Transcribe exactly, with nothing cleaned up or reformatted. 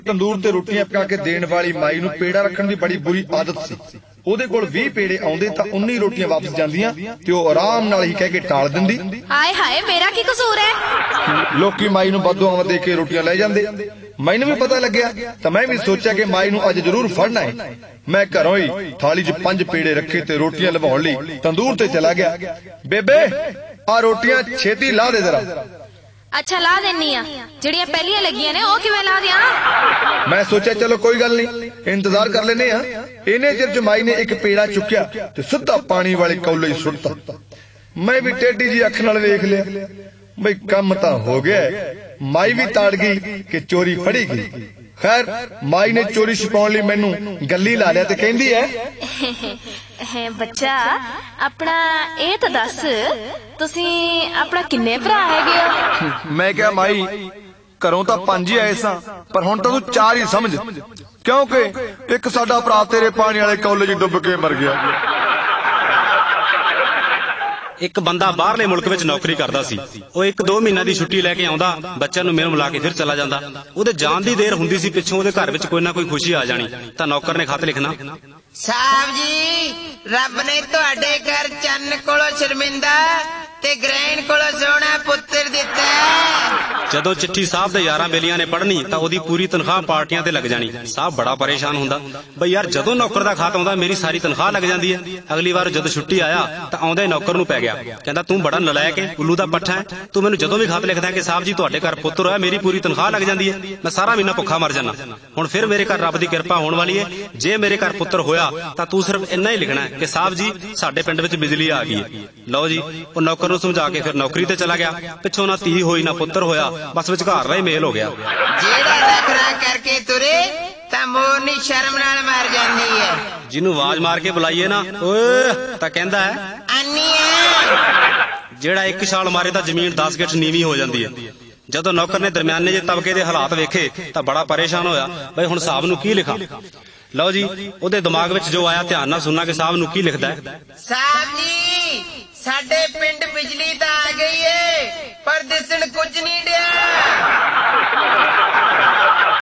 ਤੰਦੂਰ ਤੇ ਰੋਟੀਆਂ ਪਕਾ ਕੇ ਦੇਣ ਵਾਲੀ ਮਾਈ ਨੂੰ ਪੇੜਾ ਰੱਖਣ ਦੀ ਬੜੀ ਬੁਰੀ ਆਦਤ ਸੀ। ਉਹਦੇ ਕੋਲ ਵੀਹ ਪੇੜੇ ਆਉਂਦੇ ਤਾਂ ਉਨੀ ਰੋਟੀਆਂ ਵਾਪਸ ਜਾਂਦੀਆਂ ਤੇ ਉਹ ਆਰਾਮ ਨਾਲ ਹੀ ਕਹਿ ਕੇ ਟਾਲ ਦਿੰਦੀ, ਹਾਏ ਹਾਏ ਮੇਰਾ ਕੀ ਕਸੂਰ ਹੈ। ਲੋਕੀ ਮਾਈ ਨੂੰ ਬਦਦੁਆਵਾਂ ਦੇ ਕੇ ਰੋਟੀਆਂ ਲੈ ਜਾਂਦੇ। ਮੈਨੂੰ ਵੀ ਪਤਾ ਲੱਗਿਆ ਤਾਂ ਮੈਂ ਵੀ ਸੋਚਿਆ ਕਿ ਮਾਈ ਨੂੰ ਅੱਜ ਜ਼ਰੂਰ ਫੜਨਾ ਹੈ। ਮੈਂ ਘਰੋਂ ਹੀ ਥਾਲੀ 'ਚ ਪੰਜ ਪੇੜੇ ਰੱਖੇ ਤੇ ਰੋਟੀਆਂ ਲਵਾਉਣ ਲਈ ਤੰਦੂਰ ਤੇ ਚਲਾ ਗਿਆ। ਬੇਬੇ ਆ ਰੋਟੀਆਂ ਛੇਤੀ ਲਾ ਦੇ ਜ਼ਰਾ। ਅੱਛਾ ਲਾ ਦੇਨੀ ਆ, ਜਿਹੜੀਆਂ ਪਹਿਲੀਆਂ ਲੱਗੀਆਂ ਨੇ ਉਹ ਕਿਵੇਂ ਲਾ ਦਿਆਂ? ਮੈਂ ਸੋਚਿਆ ਚਲੋ ਕੋਈ ਗੱਲ ਨਹੀਂ, ਇੰਤਜ਼ਾਰ ਕਰ ਲੈਨੇ ਆ। ਇਹਨੇ ਚਿਰ 'ਚ ਮਾਈ ਨੇ ਇੱਕ ਪੇੜਾ ਚੁੱਕਿਆ ਤੇ ਸਿੱਧਾ ਪਾਣੀ ਵਾਲੇ ਕੌਲੇ 'ਚ ਸੁੱਟਤਾ। ਮੈਂ ਵੀ ਟੇਢੀ ਜੀ ਅੱਖ ਨਾਲ ਵੇਖ ਲਿਆ, ਬਈ ਕੰਮ ਤਾਂ ਹੋ ਗਿਆ। ਮਾਈ ਵੀ ਤਾੜ ਗਈ ਕਿ ਚੋਰੀ ਫੜੀ ਗਈ। ਖੈਰ ਮਾਈ ਨੇ ਚੋਰੀ ਛੁਪਾਉਣ ਲਈ ਮੈਨੂੰ ਗੱਲੀ ਲਾ ਲਿਆ ਤੇ ਕਹਿੰਦੀ ਹੈ, ਬੱਚਾ ਆਪਣਾ ਇਹ ਤਾਂ ਦੱਸ, ਤੁਸੀਂ ਆਪਣਾ ਕਿੰਨੇ ਭਰਾ ਹੈਗੇ ਹੋ? ਮੈਂ ਕਿਹਾ ਮਾਈ ਘਰੋਂ ਤਾਂ ਪੰਜ ਹੀ ਆਏ ਸਾਂ, ਪਰ ਹੁਣ ਤਾਂ ਤੂੰ ਚਾਰ ਹੀ ਸਮਝ, ਕਿਉਂਕਿ ਇੱਕ ਸਾਡਾ ਭਰਾ ਤੇਰੇ ਪਾਣੀ ਵਾਲੇ ਕੌਲੇ 'ਚ ਡੁੱਬ ਕੇ ਮਰ ਗਿਆ। ਇੱਕ ਬੰਦਾ ਬਾਹਰਲੇ ਮੁਲਕ ਵਿੱਚ ਨੌਕਰੀ ਕਰਦਾ ਸੀ। ਉਹ ਇੱਕ ਦੋ ਮਹੀਨਾ ਦੀ ਛੁੱਟੀ ਲੈ ਕੇ ਆਉਂਦਾ, ਬੱਚਿਆਂ ਨੂੰ ਮਿਲ ਮਿਲਾ ਕੇ ਫਿਰ ਚਲਾ ਜਾਂਦਾ। ਉਹਦੇ ਜਾਣ ਦੀ ਦੇਰ ਹੁੰਦੀ ਸੀ, ਪਿੱਛੋਂ ਉਹਦੇ ਘਰ ਵਿੱਚ ਕੋਈ ਨਾ ਕੋਈ ਖੁਸ਼ੀ ਆ ਜਾਣੀ। ਤਾਂ ਨੌਕਰ ਨੇ ਖਤ ਲਿਖਣਾ, ਸਾਹਿਬ ਜੀ ਰੱਬ ਨੇ ਤੁਹਾਡੇ ਘਰ ਚੰਨ ਕੋਲੋਂ ਸ਼ਰਮਿੰਦਾ ਤੇ ਗ੍ਰਹਿਣ ਕੋਲੋਂ ਸੋਹਣਾ ਪੁੱਤਰ ਦਿੱਤਾ। ਜਦੋਂ ਚਿੱਠੀ ਸਾਹਿਬ ਦੇ ਯਾਰਾਂ ਬੇਲੀਆਂ ਨੇ ਪੜ੍ਹਨੀ ਤਾਂ ਉਹਦੀ ਪੂਰੀ ਤਨਖਾਹ ਪਾਰਟੀਆਂ ਤੇ ਲੱਗ ਜਾਣੀ। ਸਾਹਿਬ ਬੜਾ ਪਰੇਸ਼ਾਨ ਹੁੰਦਾ, ਬਈ ਯਾਰ ਜਦੋਂ ਨੌਕਰ ਦਾ ਖਤ ਆਉਂਦਾ ਮੇਰੀ ਸਾਰੀ ਤਨਖਾਹ ਲੱਗ ਜਾਂਦੀ ਹੈ। ਅਗਲੀ ਵਾਰ ਜਦੋਂ ਛੁੱਟੀ ਆਇਆ ਤਾਂ ਆਉਂਦਾ ਹੀ ਨੌਕਰ ਨੂੰ ਪੈ ਗਿਆ, ਕਹਿੰਦਾ ਤੂੰ ਬੜਾ ਨਲਾਇਕ ਹੈ, ਉੱਲੂ ਦਾ ਪੱਠਾ ਹੈ, ਤੂੰ ਮੈਨੂੰ ਜਦੋਂ ਵੀ ਖਤ ਲਿਖਦਾ ਕਿ ਸਾਹਿਬ ਜੀ ਤੁਹਾਡੇ ਘਰ ਪੁੱਤਰ ਹੋਇਆ, ਮੇਰੀ ਪੂਰੀ ਤਨਖਾਹ ਲੱਗ ਜਾਂਦੀ ਹੈ, ਮੈਂ ਸਾਰਾ ਮਹੀਨਾ ਭੁੱਖਾ ਮਰ ਜਾਣਾ। ਹੁਣ ਫਿਰ ਮੇਰੇ ਘਰ ਰੱਬ ਦੀ ਕਿਰਪਾ ਹੋਣ ਵਾਲੀ ਹੈ, ਜੇ ਮੇਰੇ ਘਰ ਪੁੱਤਰ ਹੋਇਆ ਤਾਂ ਤੂੰ ਸਿਰਫ ਇੰਨਾ ਹੀ ਲਿਖਣਾ ਹੈ ਕਿ ਸਾਹਿਬ ਜੀ ਸਾਡੇ ਪਿੰਡ ਵਿੱਚ ਬਿਜਲੀ ਆ ਗਈ ਹੈ। ਲਓ ਜੀ, ਉਹ ਨੌਕਰ ਨੂੰ ਸਮਝਾ ਕੇ ਫਿਰ ਨੌਕਰੀ ਤੇ ਚਲਾ ਗਿਆ। ਪਿੱਛੋਂ ਨਾ ਧੀ ਹੋਈ ਨਾ ਪੁੱਤਰ ਹੋਇਆ, ਬਸ ਵਿਚਕਾਰ ਦਾ ਹੀ ਮੇਲ ਹੋ ਗਿਆ। ਜਿਹੜਾ ਨਖਰਾ ਕਰਕੇ ਤੁਰੇ ਤਾਂ ਮੋਰਨੀ ਸ਼ਰਮ ਨਾਲ ਮਰ ਜਾਂਦੀ ਹੈ। ਜਿਹਨੂੰ ਆਵਾਜ਼ ਮਾਰ ਕੇ ਬੁਲਾਈਏ ਨਾ ਓਏ ਤਾਂ ਕਹਿੰਦਾ ਹੈ ਆਨੀ ਹੈ। ਜਿਹੜਾ ਇੱਕ ਛਾਲ ਮਾਰੇ ਤਾਂ ਜ਼ਮੀਨ ਦਸ ਗਿੱਠ ਨੀਵੀਂ ਹੋ ਜਾਂਦੀ ਹੈ। ਜਦੋਂ ਨੌਕਰ ਨੇ ਦਰਮਿਆਨੇ ਜਿਹੇ ਤਬਕੇ ਦੇ ਹਾਲਾਤ ਵੇਖੇ ਤਾਂ ਬੜਾ ਪਰੇਸ਼ਾਨ ਹੋਇਆ, ਬਈ ਹੁਣ ਸਾਹਿਬ ਨੂੰ ਕੀ ਲਿਖਾਂ। ਲਓ ਜੀ, ਉਹਦੇ ਦਿਮਾਗ ਵਿੱਚ ਜੋ ਆਇਆ ਧਿਆਨ ਨਾਲ ਸੁਣਨਾ ਕਿ ਸਾਹਿਬ ਨੂੰ ਕੀ ਲਿਖਦਾ ਹੈ। ਸਾਹਿਬ ਜੀ ਸਾਡੇ ਪਿੰਡ ਬਿਜਲੀ ਤਾਂ ਆ ਗਈ ਏ, ਪਰ ਦਿਸਣ ਕੁਝ ਨਹੀਂ